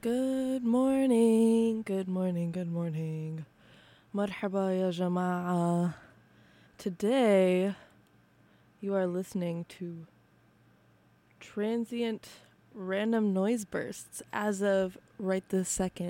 Good morning, good morning, good morning. Marhaba ya jama'a. Today, you are listening to transient random noise bursts as of right this second.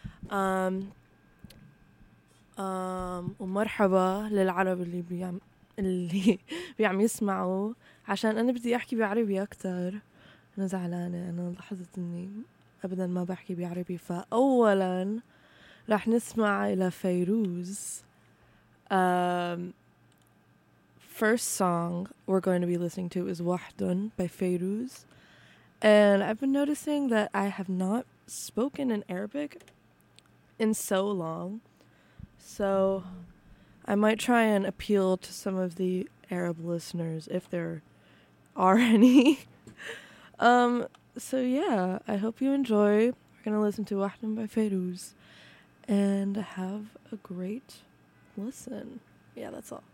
ومرحبا للعرب اللي بيعم يسمعوا عشان أنا بدي أحكي بعربي أكتر. أنا زعلانة، أنا لاحظت إني أبدا ما بحكي بعربي. فأولا راح نسمع إلى فيروز. First song we're going to be listening to is Wahdun by Feiruz. And I've been noticing that I have not spoken in Arabic in so long. So I might try and appeal to some of the Arab listeners if there are any. So yeah, I hope you enjoy. We're going to listen to Wahdun by Feiruz and have a great listen. Yeah, that's all.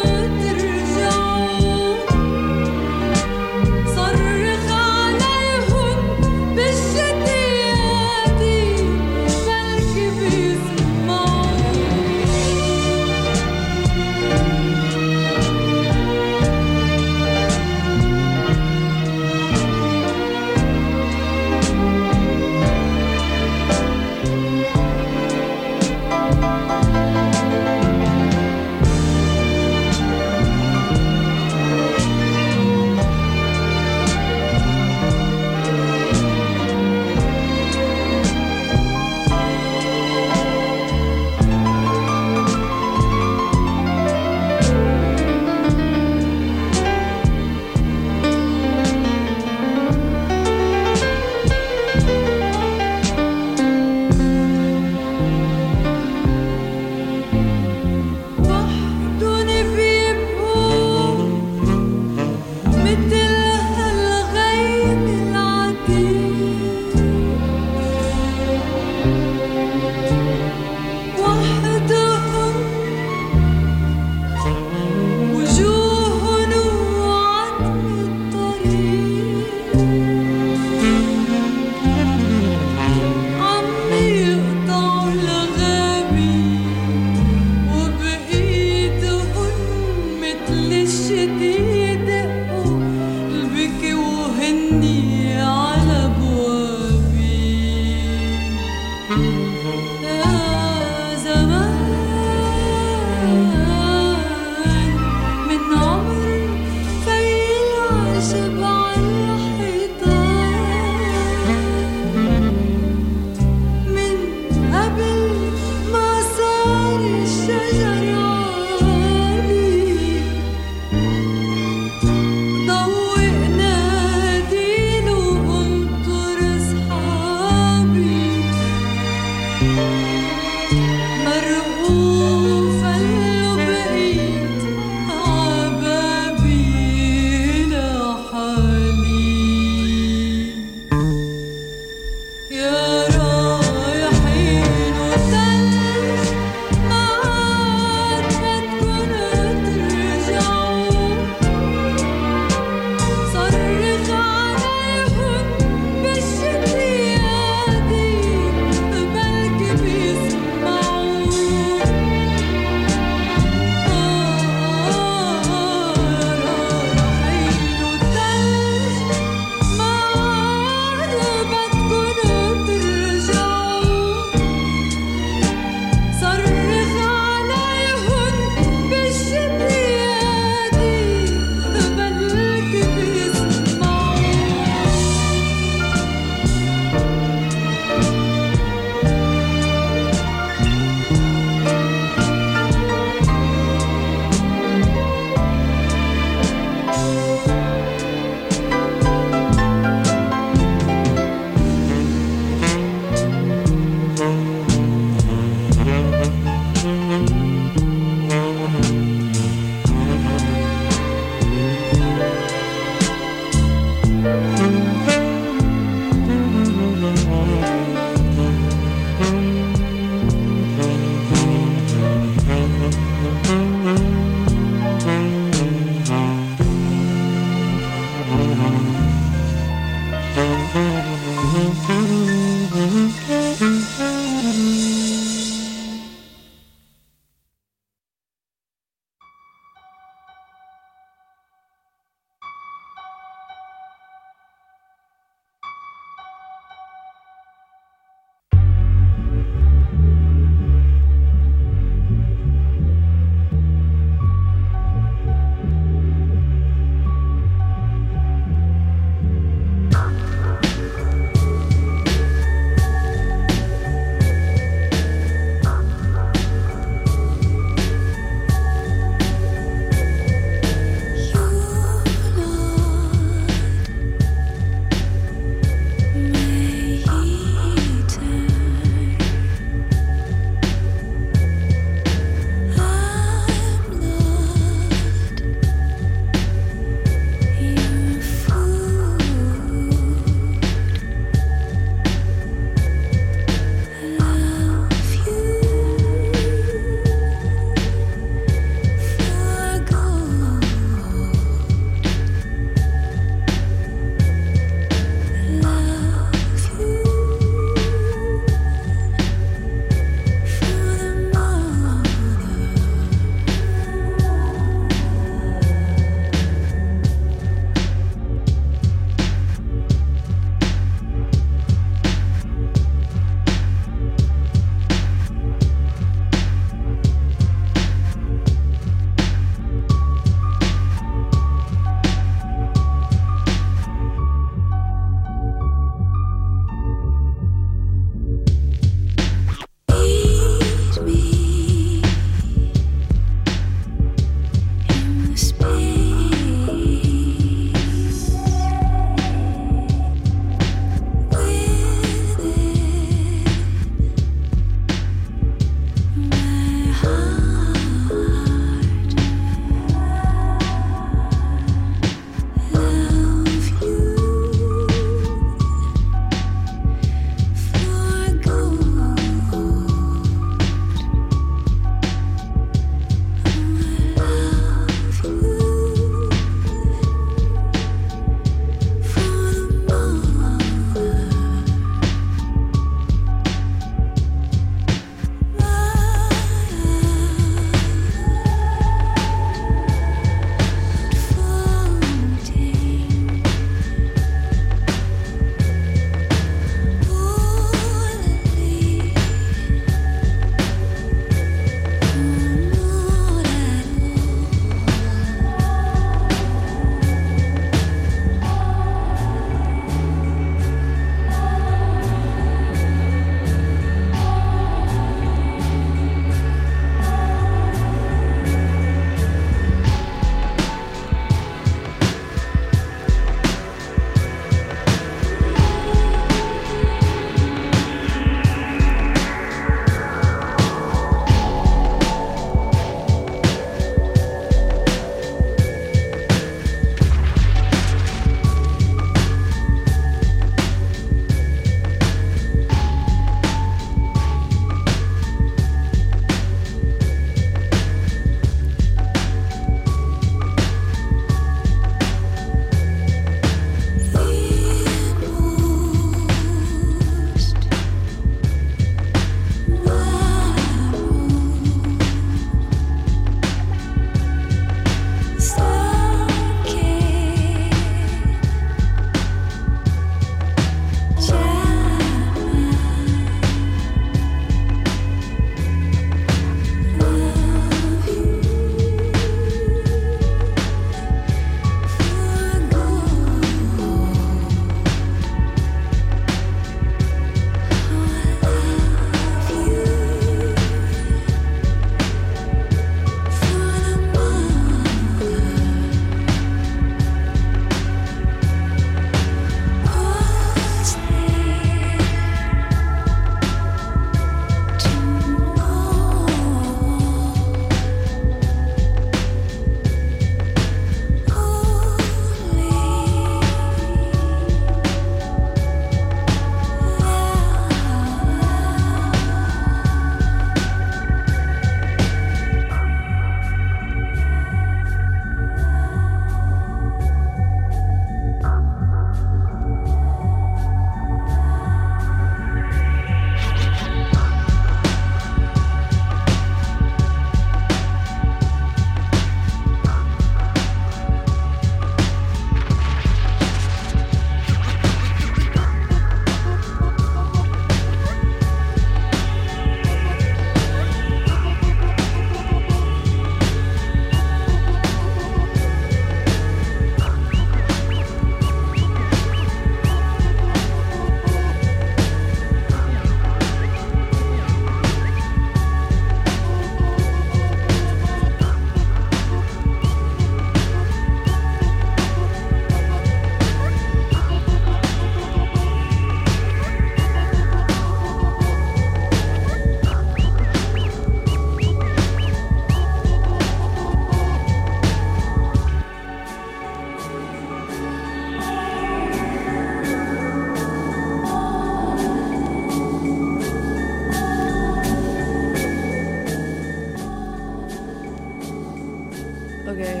Okay.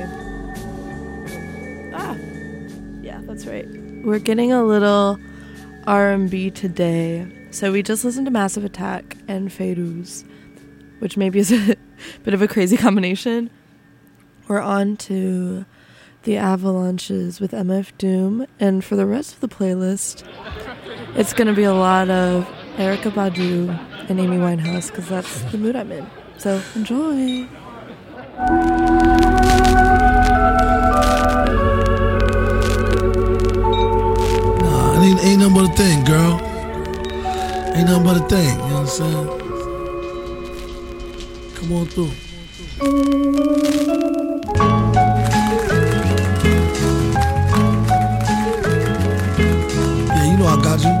Yeah, that's right. We're getting a little R&B today. So we just listened to Massive Attack and Fairuz, which maybe is a bit of a crazy combination. We're on to the Avalanches with MF Doom, and for the rest of the playlist, it's going to be a lot of Erykah Badu and Amy Winehouse, because that's the mood I'm in. So enjoy. Nah, it ain't nothing but a thing, girl. Ain't nothing but a thing, you know what I'm saying? Come on through. Yeah, you know I got you.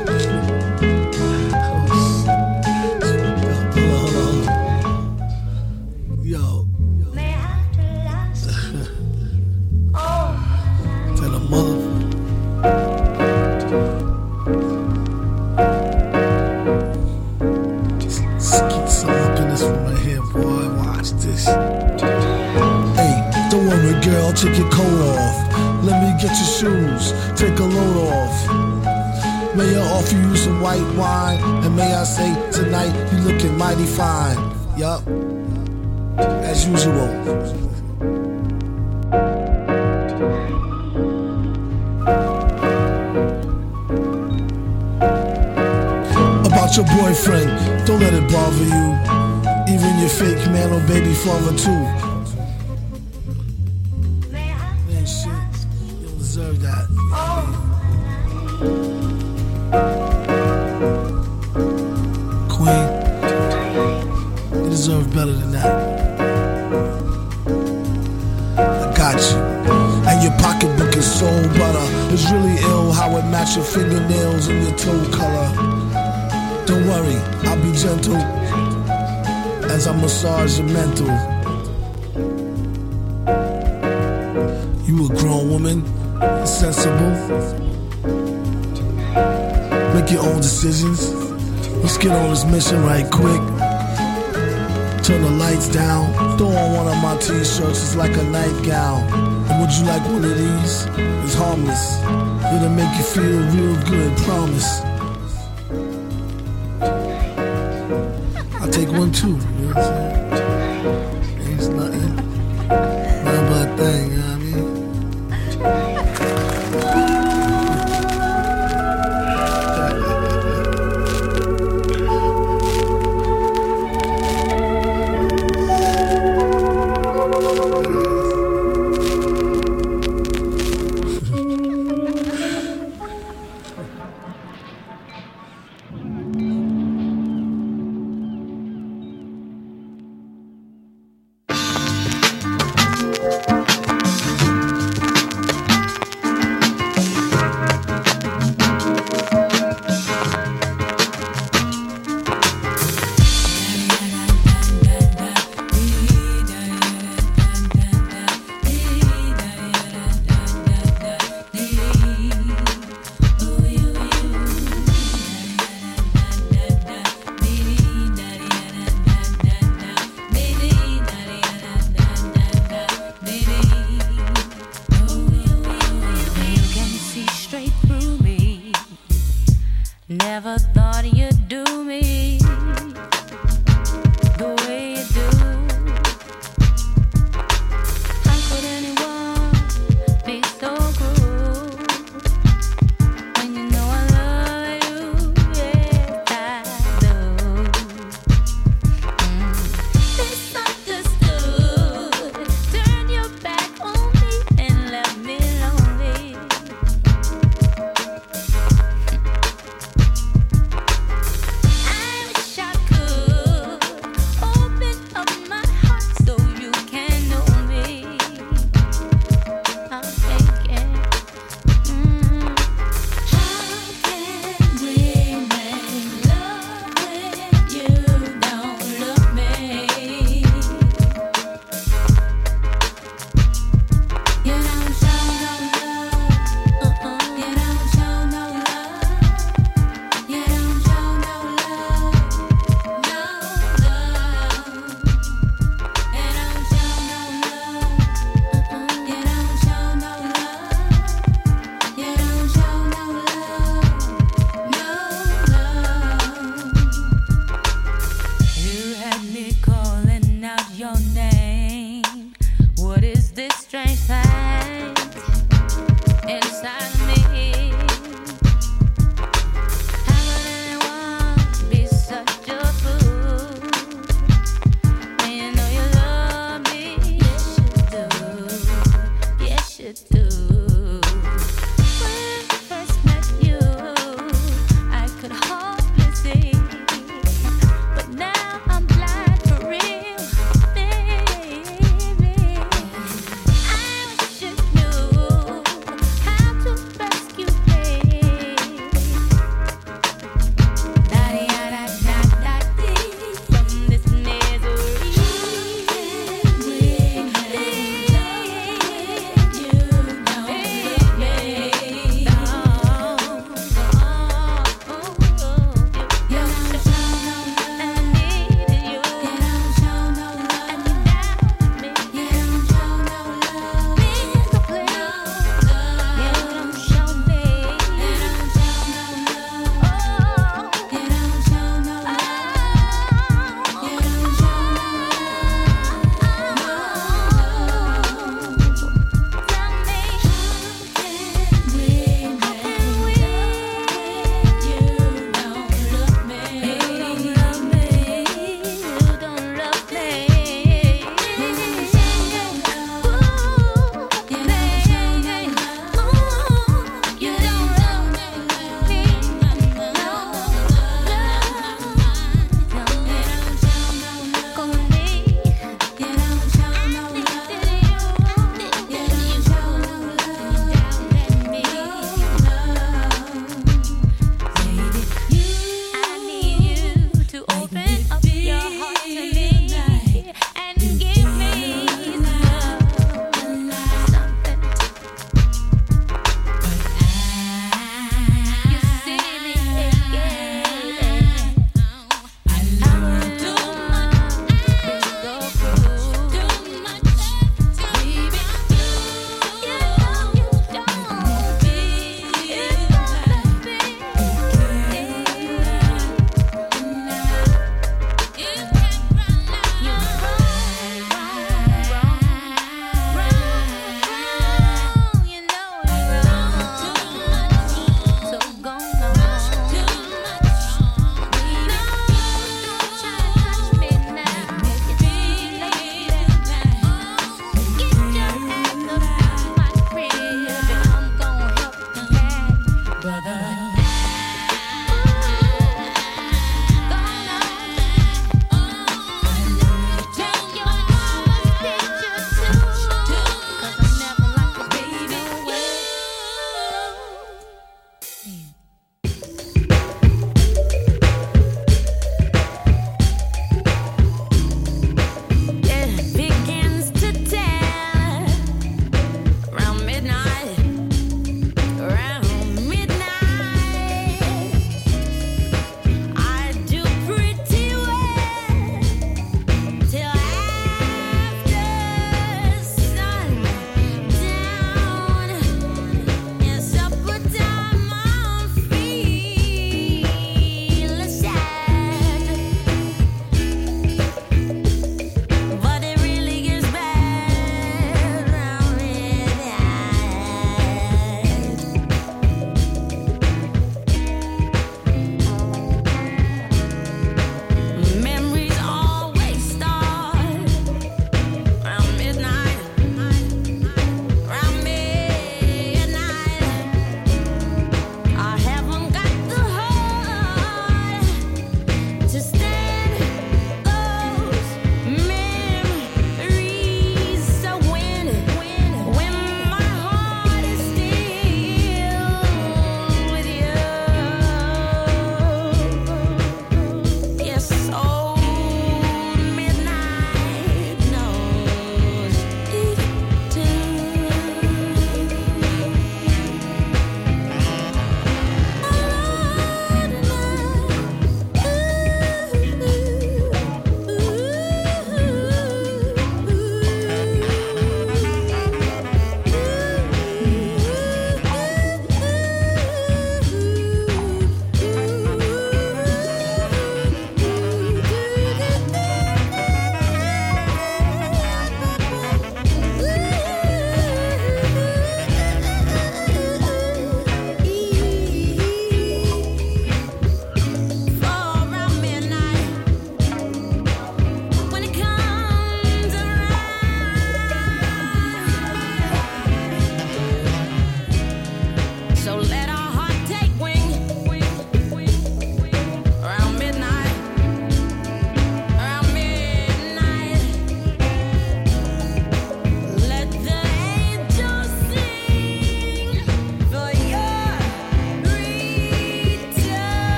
Hold on. Yo. Tell the mother. Skeet some up in this one right here, boy. Watch this. Hey, don't worry, girl, take your coat off. Let me get your shoes, take a load off. May I offer you some white wine, and may I say tonight you looking mighty fine. Yup, as usual. About your boyfriend, don't let it bother you. Even your fake man or baby father too. Man, shit, you don't deserve that. Queen, you deserve better than that. I got you. And your pocketbook is so butter. It's really ill how it matches your fingernails and your toe color. Don't worry, I'll be gentle as I massage your mental. You a grown woman, sensible. Make your own decisions. Let's get on this mission right quick. Turn the lights down. Throw on one of my t-shirts, it's like a nightgown. And would you like one of these? It's harmless. It'll make you feel real good, promise. I'll take one too, you know what I'm saying? It's nothing but a thing, you know what I mean?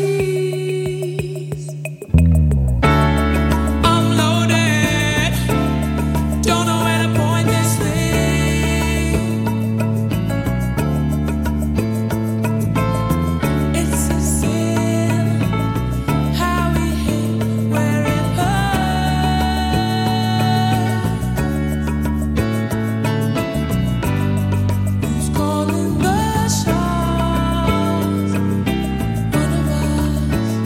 Calling the shots, one of us.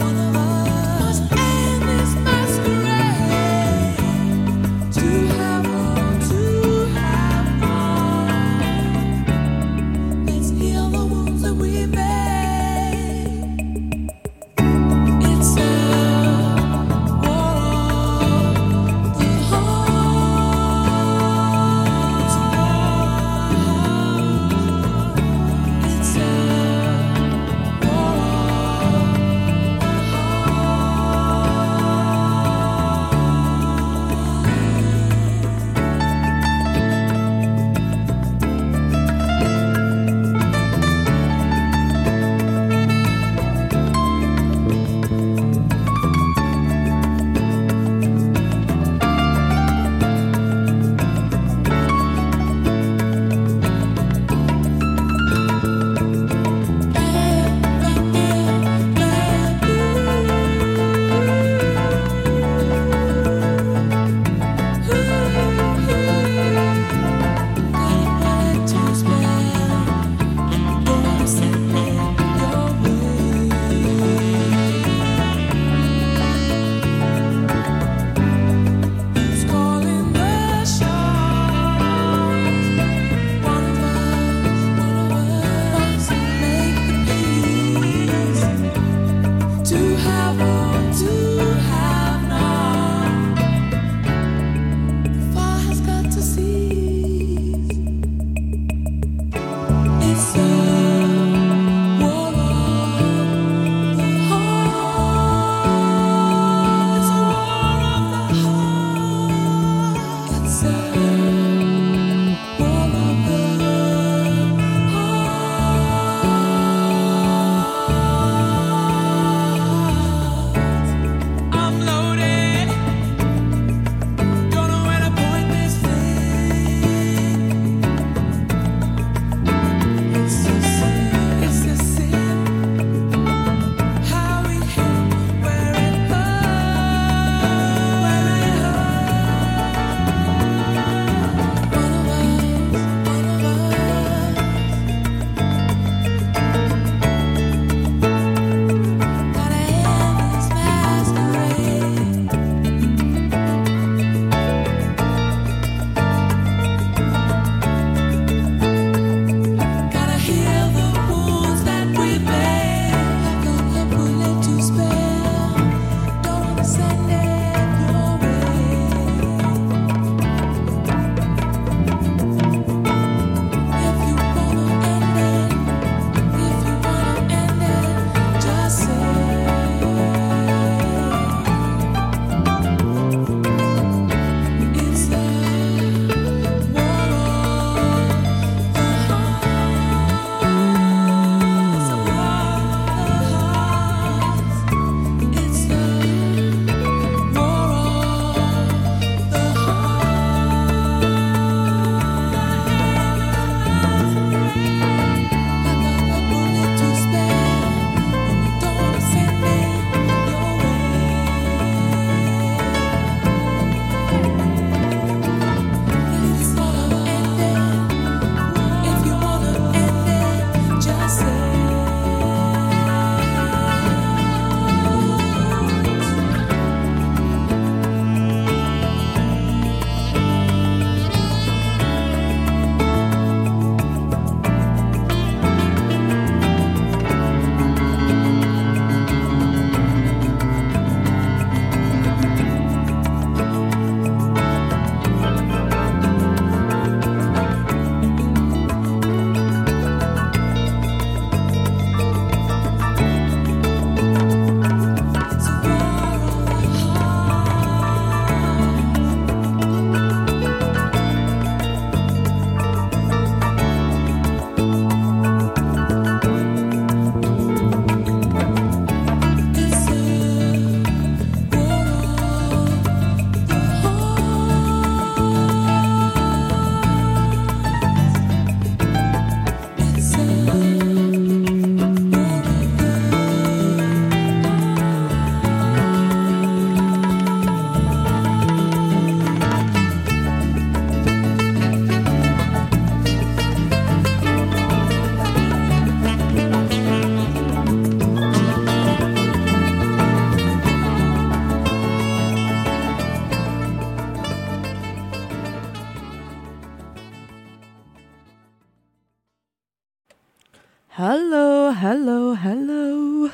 hello.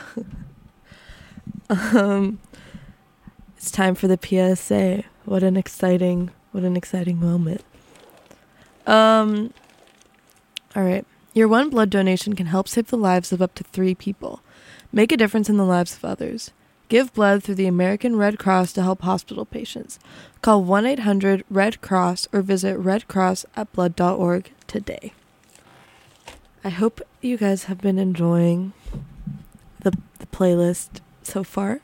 It's time for the PSA. What an exciting moment. All right. Your one blood donation can help save the lives of up to 3 people. Make a difference in the lives of others. Give blood through the American Red Cross to help hospital patients. Call 1-800-RED-CROSS or visit redcross@blood.org today. I hope you guys have been enjoying the playlist so far.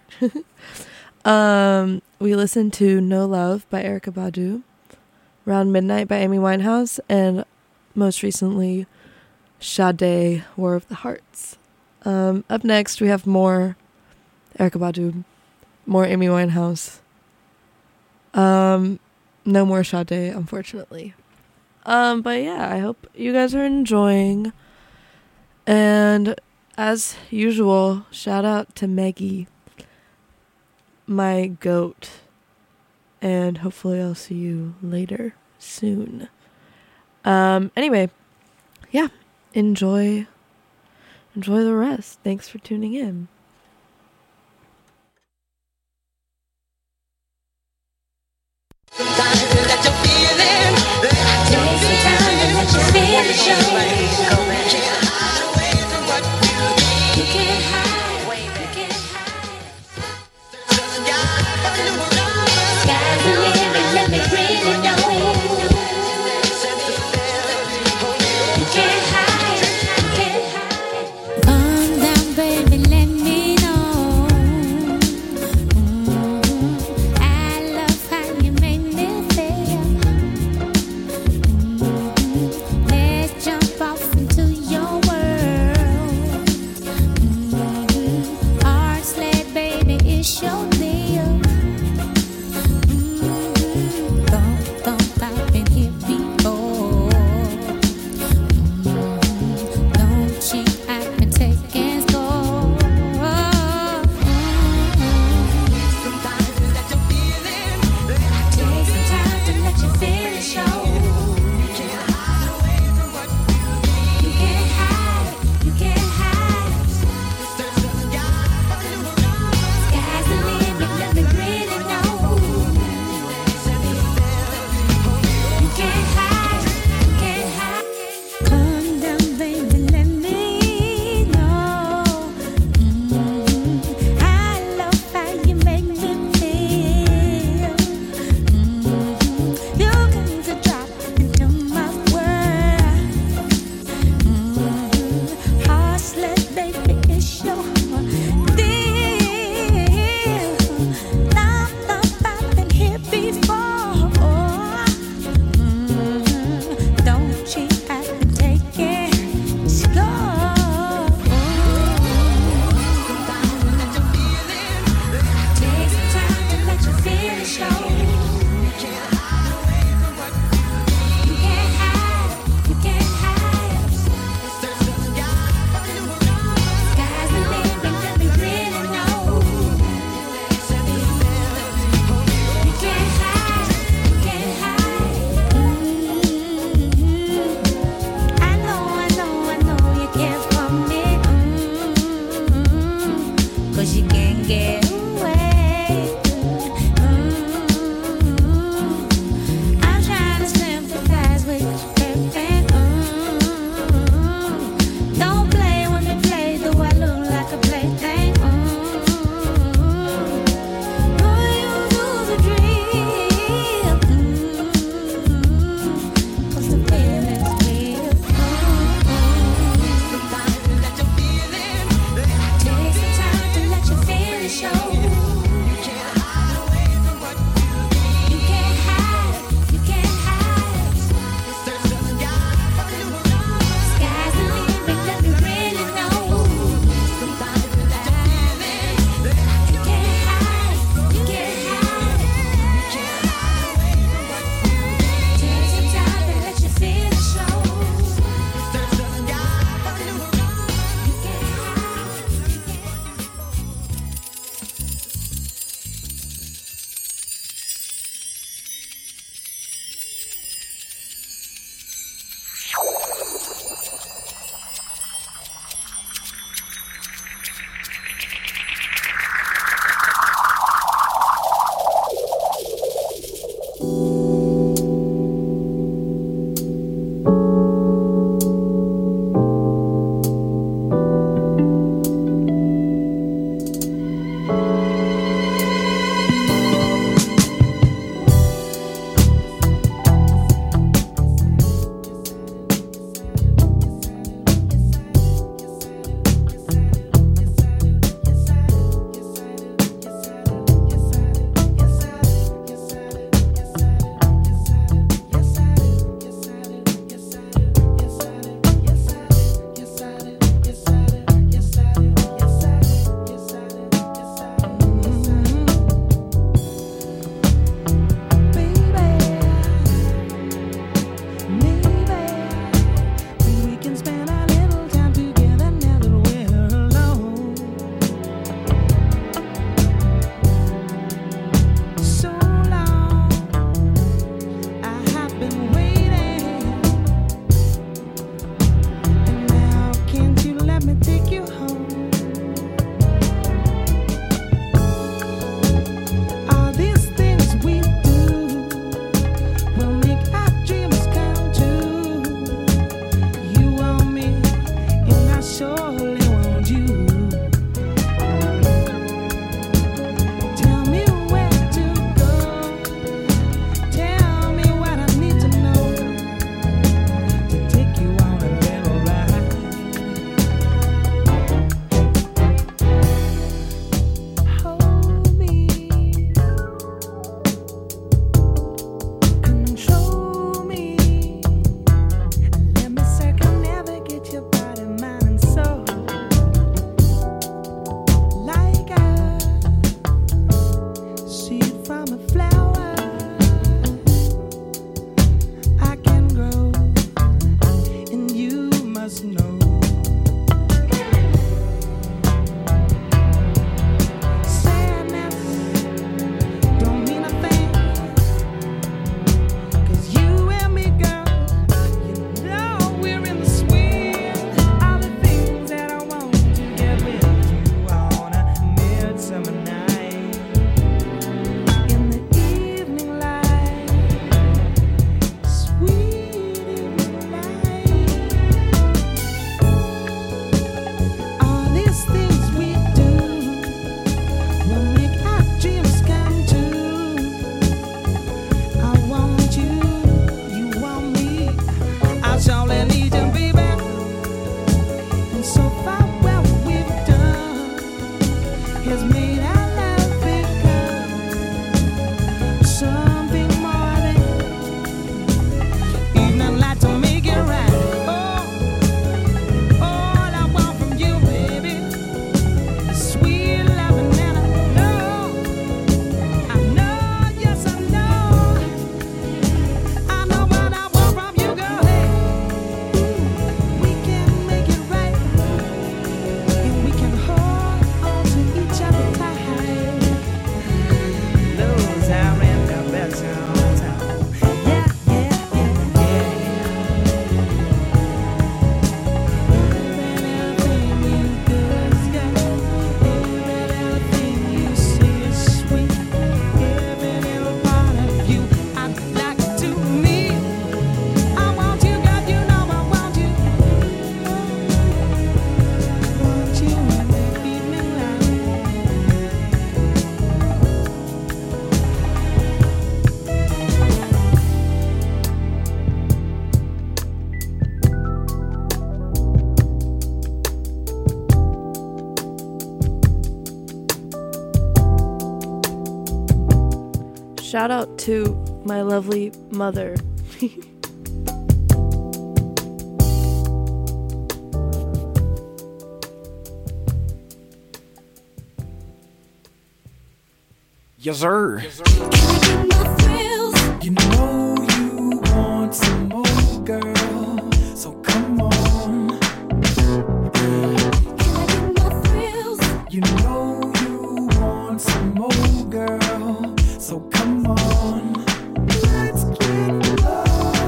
We listened to No Love by Erykah Badu, Round Midnight by Amy Winehouse, and most recently, Sade, War of the Hearts. Up next, we have more Erykah Badu, more Amy Winehouse. No more Sade, unfortunately. But yeah, I hope you guys are enjoying. And as usual, shout out to Maggie, my goat. And hopefully I'll see you later soon. Anyway, yeah, enjoy the rest. Thanks for tuning in. Show. Shout out to my lovely mother. Yes, sir. You know you want some more, girl, so come on. You know you want some more, girl, so come on. Let's get low.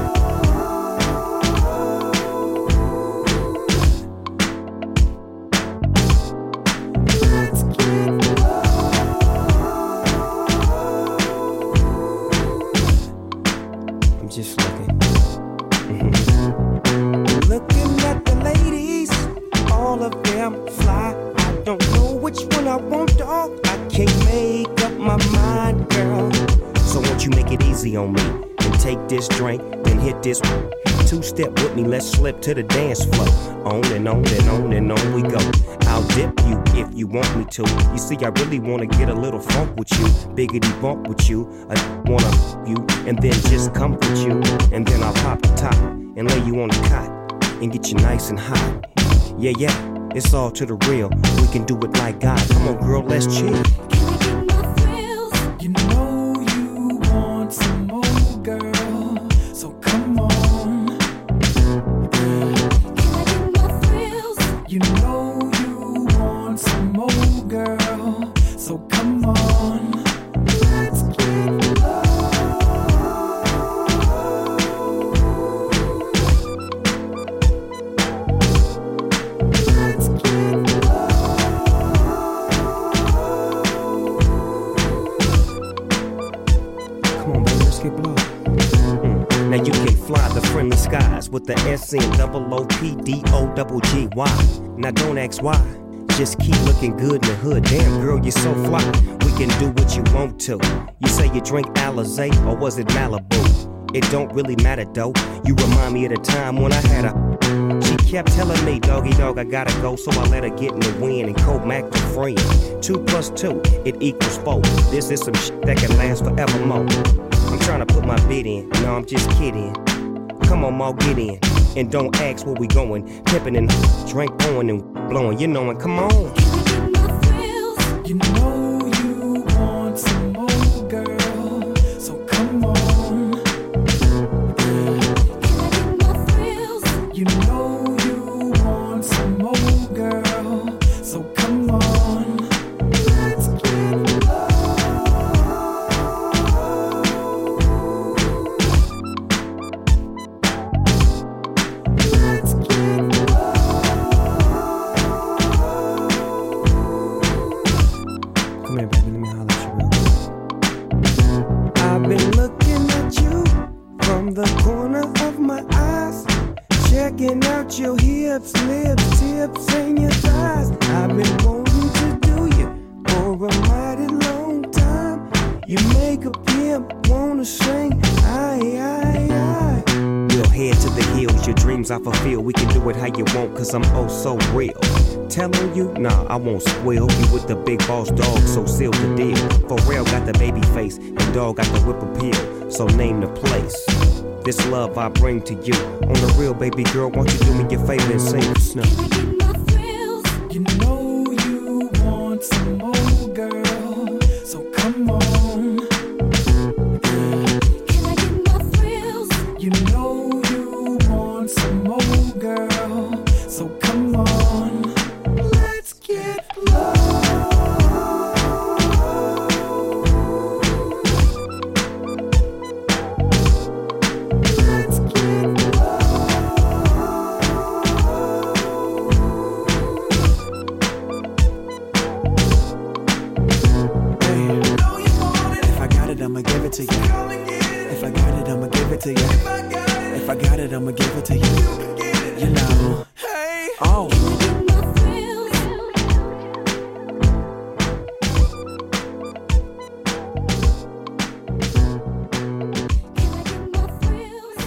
Let's get low. I'm just looking. Looking at the ladies, all of them fly. I don't know which one I want, dog. I can't make up my mind, girl. So won't you make it easy on me and take this drink, then hit this two-step with me, let's slip to the dance floor. On and on and on and on we go. I'll dip you if you want me to. You see, I really wanna get a little funk with you, biggity bump with you. I wanna you and then just comfort you, and then I'll pop the top and lay you on the cot and get you nice and hot. Yeah, yeah, it's all to the real. We can do it like God. Come on, girl, let's chill. You know you want some more, girl, so come on. You know you want some more, girl, so come on. Let's get low. Let's get low. Come on, baby, let's get blown. Now you can fly the friendly skies with the SNOOPDOGGY. Now don't ask why, just keep looking good in the hood. Damn girl, you're so fly. We can do what you want to. You say you drink Alizé or was it Malibu? It don't really matter though. You remind me of the time when I had a. She kept telling me, doggy dog, I gotta go, so I let her get in the wind and co-mac the friend. 2 + 2, it equals 4. This is some shit that can last forevermore. I'm trying to put my bid in, no, I'm just kidding. Come on, Ma, get in, and don't ask where we going. Pippin' and drink on and blowing, you know, and come on. You know you want some more, girl, so come on. You know you want some more, girl, so come on. Let's get low. Let's get low. Come here, baby, let me holler at you real quick. I've been looking at you from the corner of my eyes, checking out your hips, lips, tips, and your thighs. I've been wanting to do you for a mighty long time. You make a pimp wanna sing, aye, aye, aye. Well, head to the hills, your dreams I fulfill. We can do it how you want, cause I'm oh so real. Telling you, nah, I won't spoil you with the big boss dog, so seal the deal. Pharrell got the baby face, and dog got the whip appeal, so name the place. This love I bring to you. On the real, baby girl, won't you do me your favor and sing the snow? Can I get my thrills? You know you want some more, girl, so come on. Can I get my thrills? You know you want some more, girl, so come on. Let's get low. Let's get If I got it, I'ma give it to you. If I got it, I'ma give it to you. If I got it, I'ma give it to you. You know. Hey. Oh. Can I get my thrills? Can I get my thrills?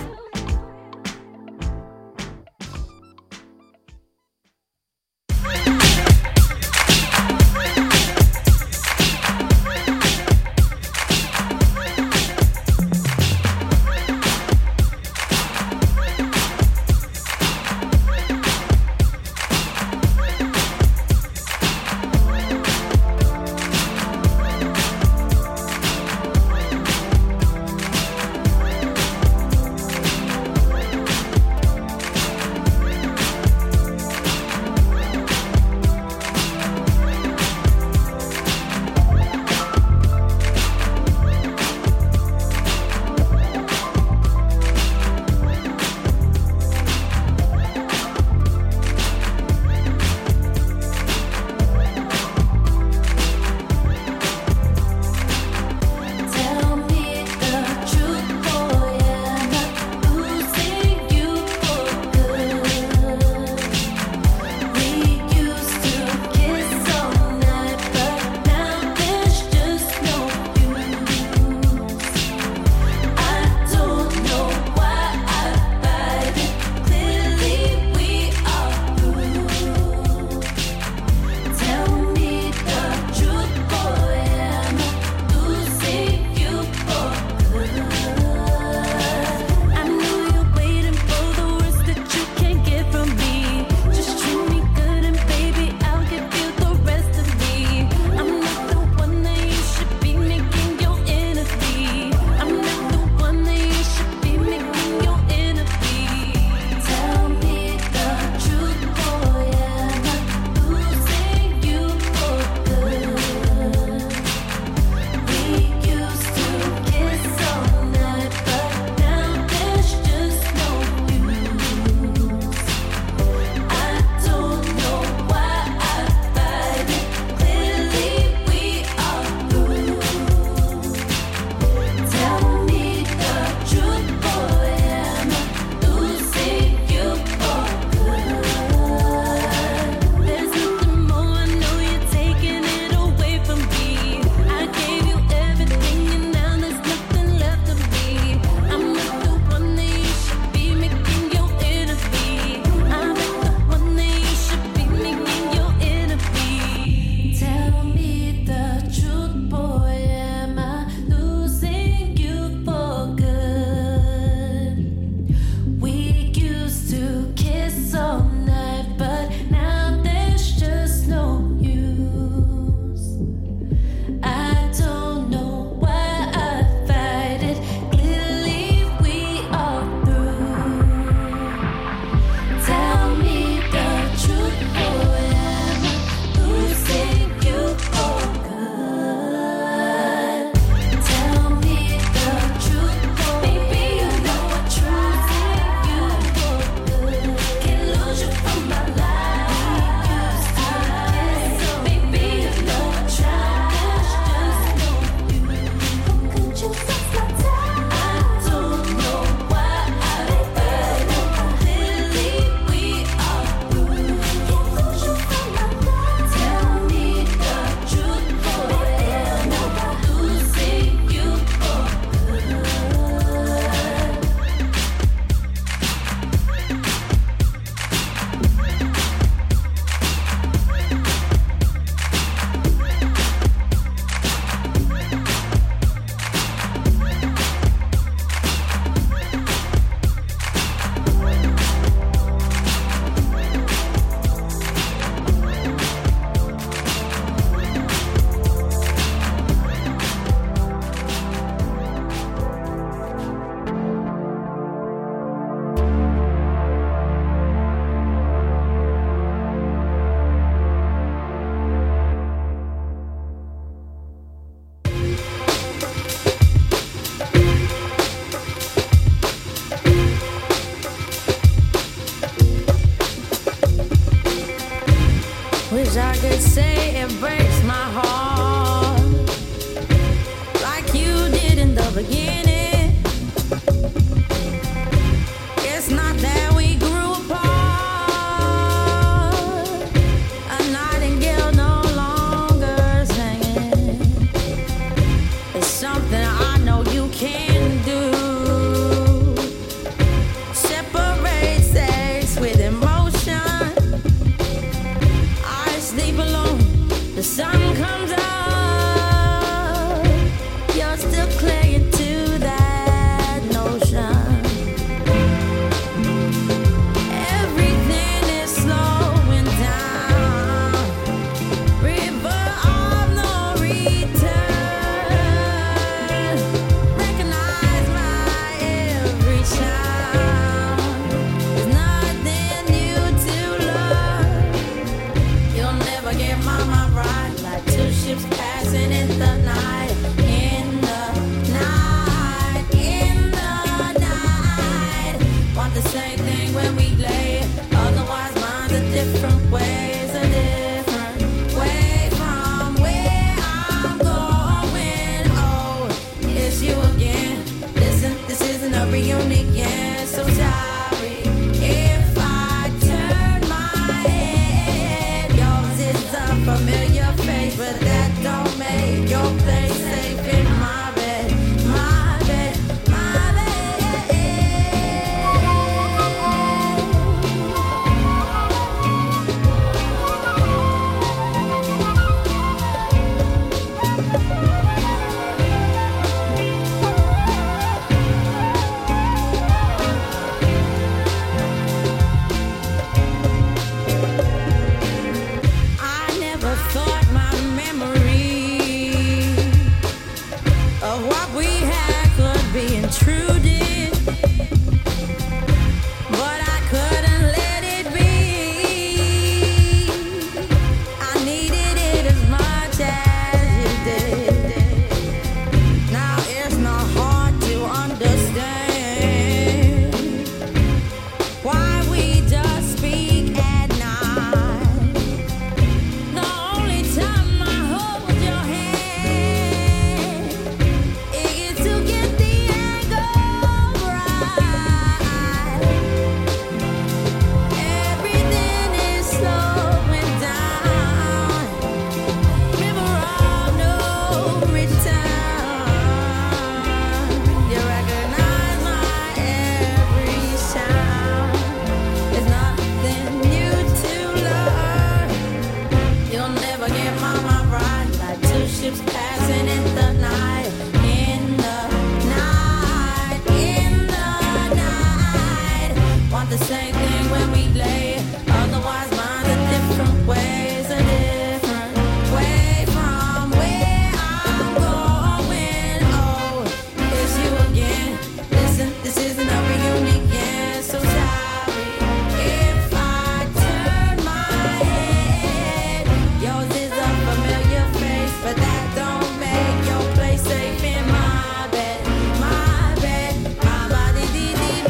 passing in the night, in the night, in the night. Want the same thing when we lay, otherwise mine's a different ways, a different way from where I'm going. Oh, it's you again. Listen, this isn't a reunion, so sorry if I turn my head. Yours is a familiar face, but that don't make your place safe in my bed, my bed, my bed. I never thought my memory of what we had could be intruded, but I couldn't let it be. I needed it as much as you did. Now it's not hard to understand why we just speak at night. The only time I hold your hand is to get the angle right. Everything is slowing down. River of no return. You recognize my every sound. There's nothing new to learn. You'll never get my mind right, like two ships passing in the night, in the night, in the night. Want the same thing when we lay, otherwise mine's a different ways, a different way from where I'm going. Oh, it's you again. Listen, this isn't a reunion, so sorry if I turn my head. Yours is a familiar face, but that don't make your place safe in my bed, my bed, my body, dee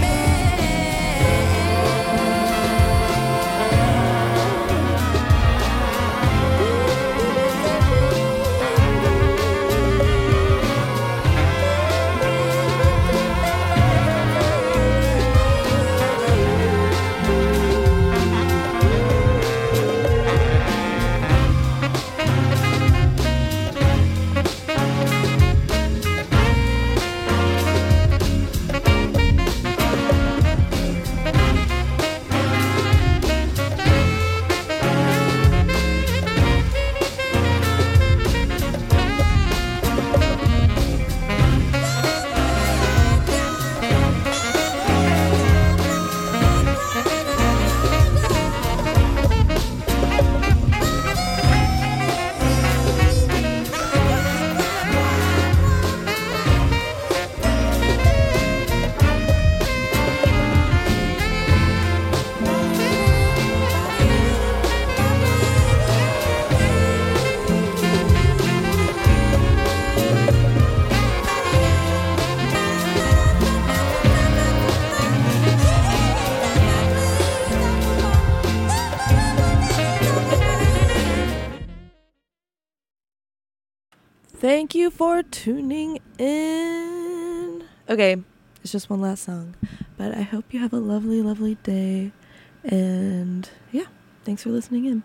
Thank you for tuning in. Okay, it's just one last song, but I hope you have a lovely, lovely day. And yeah, thanks for listening in.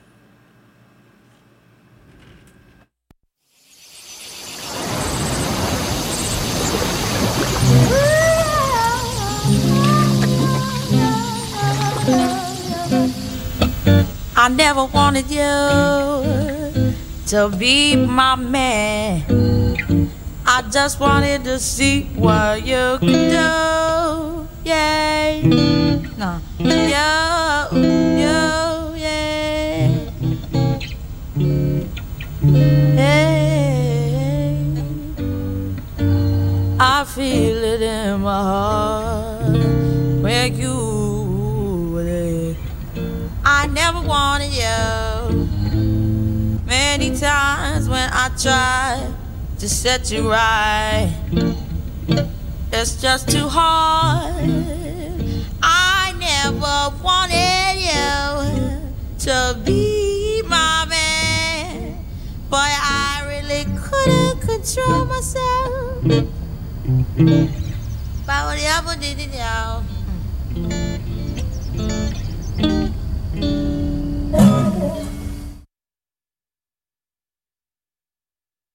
I never wanted you to be my man. I just wanted to see what you could do. Yeah. No. Yeah. Hey. I feel it in my heart where you were there. I never wanted you, man. many times when I tried to set you right. It's just too hard. I never wanted you to be my man, but I really couldn't control myself. But whatever did it, y'all.